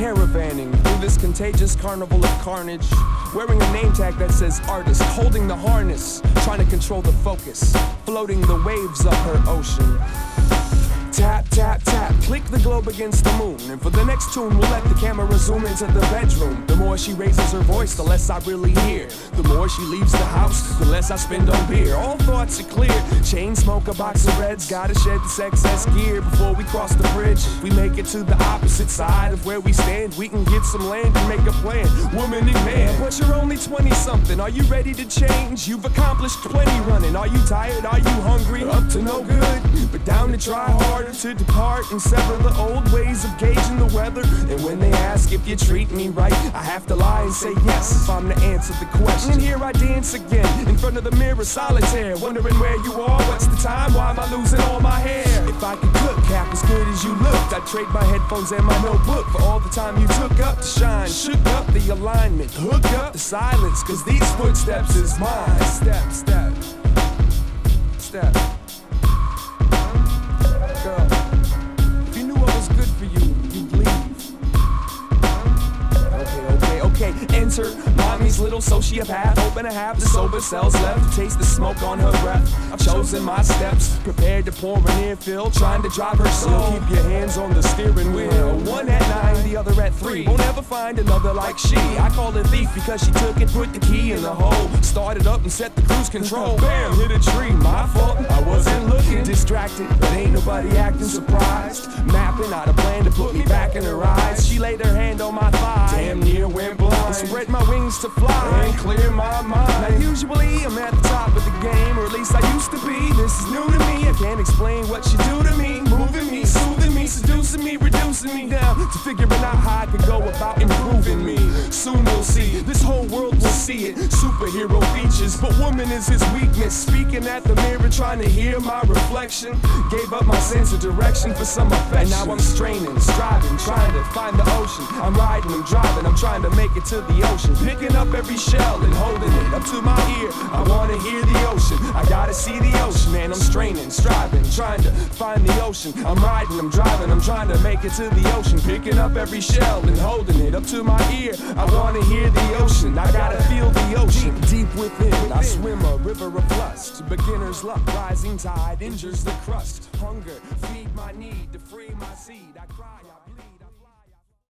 caravanning through this contagious carnival of carnage, wearing a name tag that says artist, holding the harness, trying to control the focus, floating the waves up her ocean. Tap, tap, tap, click the globe against the moon. And for the next tune, we'll let the camera zoom into the bedroom. The more she raises her voice, the less I really hear. The more she leaves the house, the less I spend on beer. All thoughts are clear. Chain smoke, a box of reds. Gotta shed this excess gear before we cross the bridge. We make it to the opposite side of where we stand. We can get some land and make a plan. Woman and man, but you're only 20-something. Are you ready to change? You've accomplished plenty running. Are you tired? Are you hungry? Up to no good, but down to try hard to depart and sever the old ways of gauging the weather. And when they ask if you treat me right, I have to lie and say yes if I'm to answer the question. And here I dance again in front of the mirror, solitaire, wondering where you are. What's the time? Why am I losing all my hair? If I could cook half as good as you looked, I'd trade my headphones and my notebook for all the time you took up to shine. Shook up the alignment, hook up the silence, cause these footsteps is mine. Step, step, step. Girl, if you knew what was good for you, you'd leave. Okay, enter mommy's little sociopath, hoping to have the sober cells left to taste the smoke on her breath. I've chosen my steps, prepared to pour an earfill, trying to drive her soul. Keep your hands on the steering wheel. One at 9, the other at 3. Won't ever find another like she. I call her thief because she took it, put the key in the hole, started up and set the cruise control. Bam, hit a tree, my fault, I wasn't looking. Distracted, but ain't nobody acting surprised. Mapping out a plan to put me back in her eyes. She laid her hand on my thigh, damn near went blind. Spread my wings to fly and clear my mind. Now usually I'm at the top of the game, or at least I used to be. This is new to me, I can't explain what you do to me. Moving me, soothing me, seducing me, reducing me down to figuring out how I could go about improving me. Soon we'll see, this whole world will see it. Superhero features, but woman is his weakness. Speaking at the mirror, trying to hear my reflection. Gave up my sense of direction for some affection. And now I'm straining, striving, trying to find the ocean. I'm riding, I'm driving, I'm trying to make it to the ocean. Picking up every shell and holding it up to my ear. I wanna hear the ocean, I gotta see the ocean. Man, I'm straining, striving, trying to find the ocean. I'm riding, I'm driving, I'm trying to make it to the ocean. Picking up every shell and holding it up to my ear. I wanna hear the ocean, I gotta feel the ocean. Deep within, I swim a river of lust. Beginner's luck, rising tide injures the crust. Hunger, feed my need to free my seed. I cry.